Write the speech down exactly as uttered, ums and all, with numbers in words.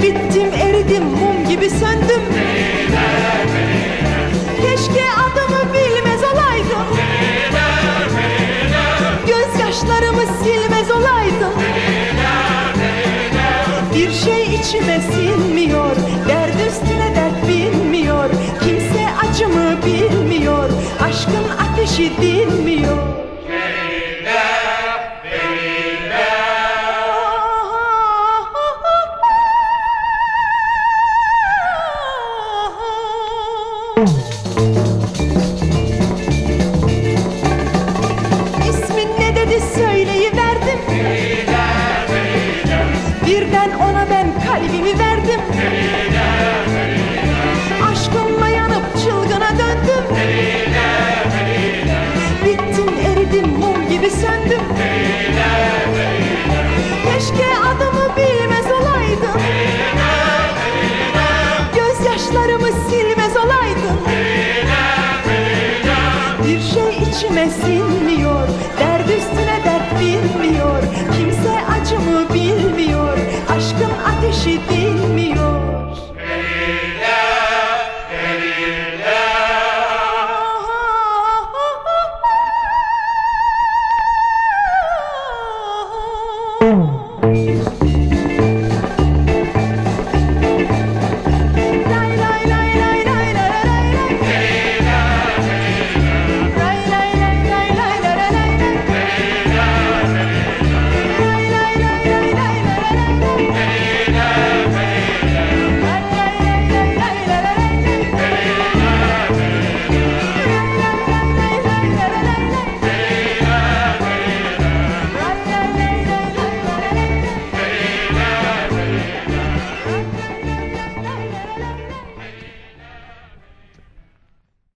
Bittim, eridim, mum gibi söndüm. Keşke adımı bilmez olaydım. Gözyaşlarımı silmez olaydım. Bir şey içime sinmiyor, dert üstüne dert bilmiyor. Kimse acımı bilmiyor, aşkın ateşi dinmiyor. İsmin ne dedi söyleyiverdim. Birden ona ben kalbimi verdim. Aşkımla yanıp çılgına döndüm. Bittim, eridim, mum gibi söndüm. Keşke adımı bilmez olaydım. Gözyaşlarımı silmez olaydım. Bir şey içime sinmiyor, dert üstüne dert bilmiyor. Kimse acımı bilmiyor, aşkın ateşi değil.